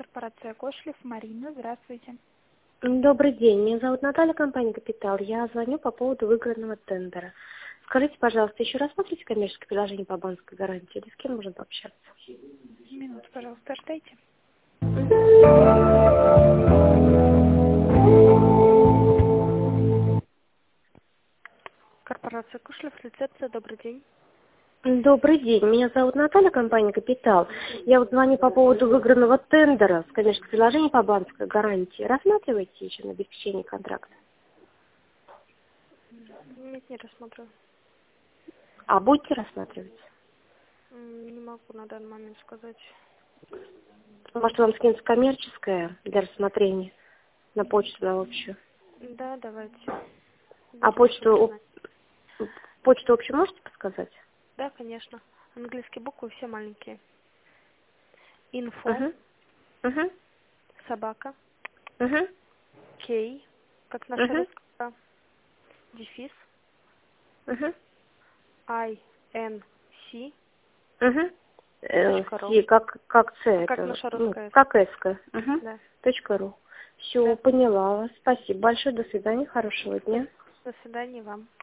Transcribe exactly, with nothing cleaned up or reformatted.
Корпорация Кошлев, Марина, здравствуйте. Добрый день, меня зовут Наталья, компания «Капитал». Я звоню по поводу выигранного тендера. Скажите, пожалуйста, еще рассмотрите коммерческое предложение по банковской гарантии, или с кем можно пообщаться? Минуту, пожалуйста, ждайте. Корпорация Кошлев, рецепция, добрый день. Добрый день, меня зовут Наталья, компания «Капитал». Я вот звоню по поводу выигранного тендера с коммерческим предложением по банковской гарантии. Рассматриваете еще на обеспечение контракта? Нет, не рассмотрю. А будете рассматривать? Не могу на данный момент сказать. Может, вам скинется коммерческое для рассмотрения на почту, на общую? Да, давайте. А Будем почту, начинать. почту общую можете подсказать? Да, конечно. Английские буквы все маленькие. Инфо, Угу. Угу. собака, Угу. кей, как наша Угу. русская, дефис, Угу. ай, эн, си, Угу. Э, точка ру. си, как, как С, Как это, наша ну, русская. как С. Угу. Да. Точка ру. Все, Да. поняла вас. Спасибо большое. До свидания. Хорошего До, дня. до свидания вам.